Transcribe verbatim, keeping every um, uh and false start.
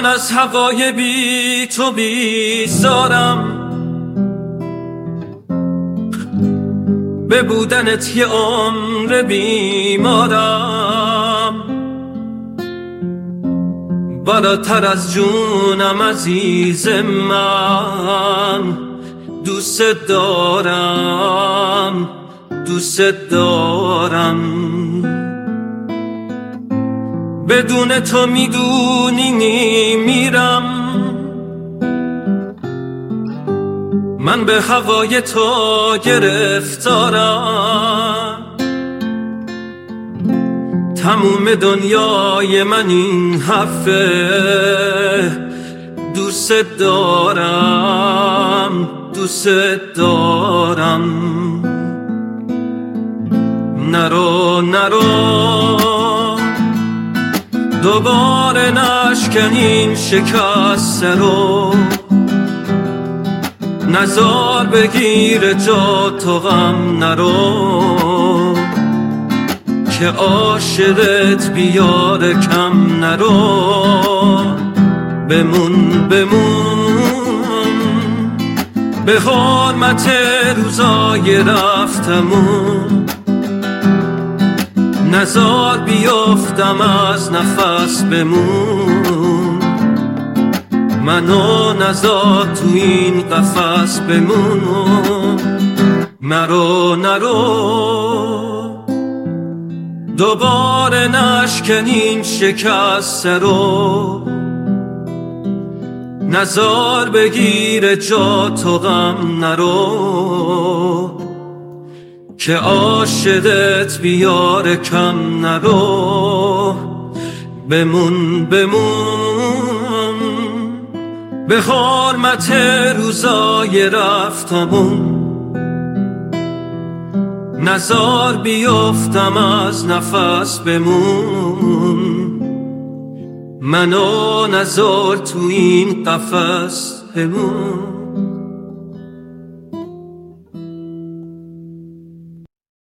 من از هوای بی تو بیزارم، به بودنت یه عمر بیمارم، بالاتر از جونم عزیز من، دوست دارم دوست دارم. بدون تو میدونی میرم، من به هوای تو گرفتارم، تموم دنیای من این حرفه، دوست دارم دوست دارم. نرو نرو دوباره نشکن این شکسته رو، نزار بگیر جا تو غم نرو، که عاشقت بیار کم نرو. بمون بمون به حرمت روزای رفتمون، نزار بیافتم از نفس بمون، منو نزار تو این قفس بمون. نرو نرو دوباره نشکن این شکسته رو، نزار بگیر جا تو غم نرو، که عاشقت بیار کم نرو. بمون بمون به حرمت روزای رفتمون، نزار بیافتم از نفس بمون، منو نزار تو این قفس بمون.